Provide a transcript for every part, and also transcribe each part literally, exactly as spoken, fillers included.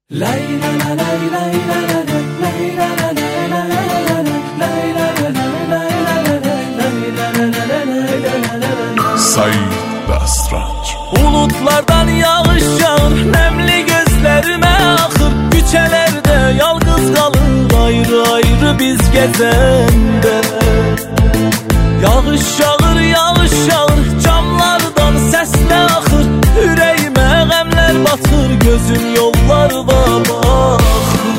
Said Bəstranc. Bulutlardan yağış yağır, nemli gözlerime akır. Küçelerde yalnız kalır, ayrı ayrı biz gezende. Yağış yağır, yağış yağır, camlardan sesle akır. Yüreğime gemler batır, gözüm yollarda bakır.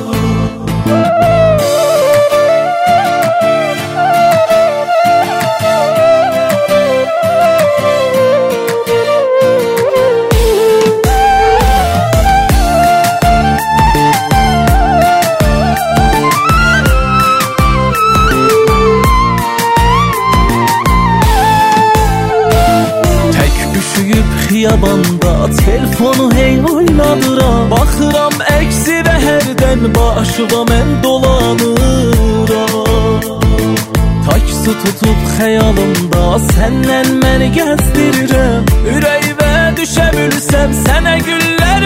Xiyabanda telefonu hey oynadıram, baxıram əksi və hərdən başıma mən dolanıram. Taksi tutub xəyalımda səndən məni gəzdirirəm. Ürəyimə düşə bilsəm sənə güllər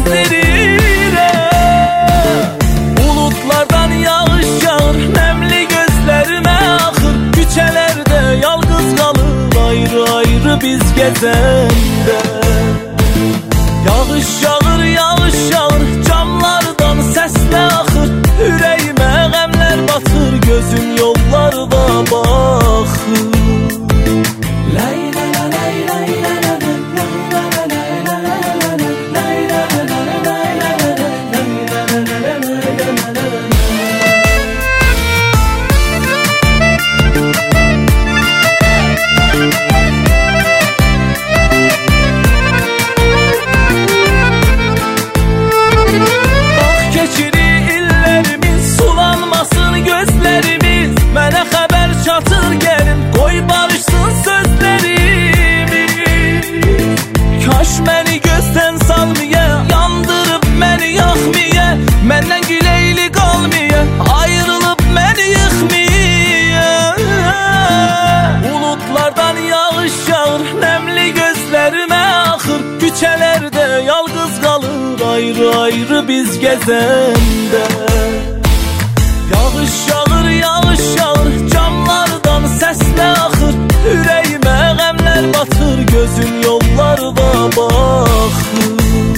bəzdirirəm. Bulutlardan yağış yağır, nemli gözlərimə axır. Küçələrdə yalnız qalır, ayrı ayrı biz gezende. Yağış yağır, yağış yağır, camlardan sesle akır. Yüreğime gemler batır, gözüm yollarda bakır. Məndən güleyli qalmaya, ayrılıb məni yıxmaya. Bulutlardan yağış yağır, nemli gözlərimə axır. Küçələrdə yalnız qalır, ayrı ayrı biz gezəndə. Yağış yağır, yağış yağır, camlardan səslə axır. Ürəyimə qəmlər batır, gözüm yollarda baxır.